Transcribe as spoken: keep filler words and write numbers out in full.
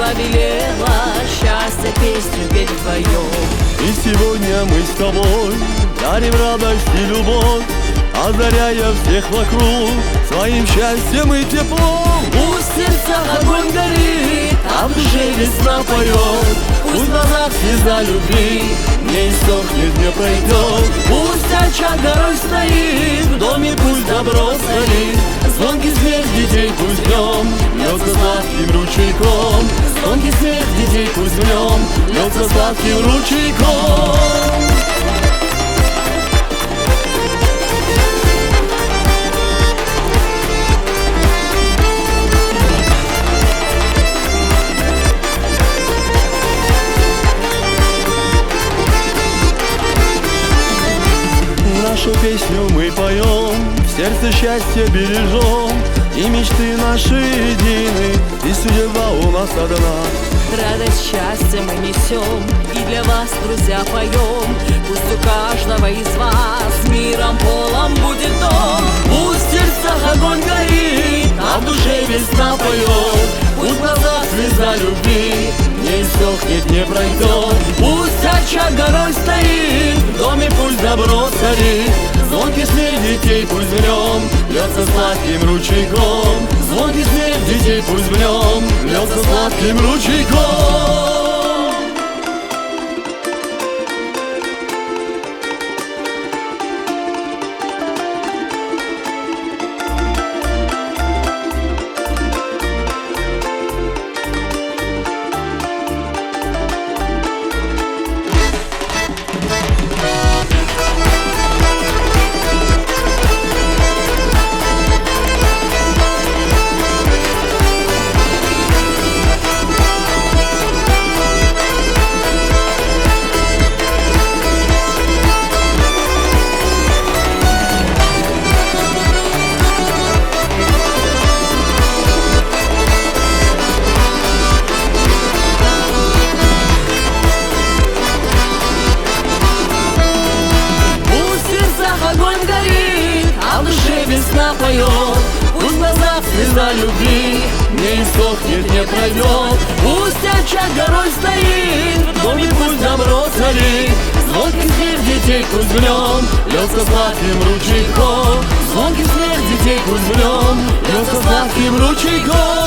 повелела счастье песню петь вдвоем. И сегодня мы с тобой дарим радость и любовь, озаряя всех вокруг своим счастьем и теплом. Пусть в сердцах огонь горит, а в душе весна поет. Пусть в глазах слеза любви не иссохнет, не пройдет. Пусть очаг горой стоит, в доме пусть добро царит. Звонкий смех детей пусть в нем льется сладким ручейком. Звонкий смех детей пусть в нем льется сладким ручейком. Нашу песню мы поем, в сердце счастье бережем, и мечты наши едины, и судьба у нас одна. Радость, счастье мы несем, и для вас, друзья, поем. Пусть у каждого из вас миром полом будет дом. Пусть в сердцах огонь горит, а в душе весна поет. Пусть в глазах слеза любви не иссохнет, не пройдет. Пусть очаг горой стоит, в доме пусть добро царит. Звонкий смех детей пусть в нем льется сладким ручейком. Звонкий смех детей пусть в нем льется сладким ручейком. Весна поет, пусть в глазах слеза любви не иссохнет, не пройдет. Пусть очаг горой стоит, в доме пусть добро царит. Звонкий смех детей пусть в нем льется сладким ручейком. Звонкий смех детей пусть в нем льется сладким ручейком.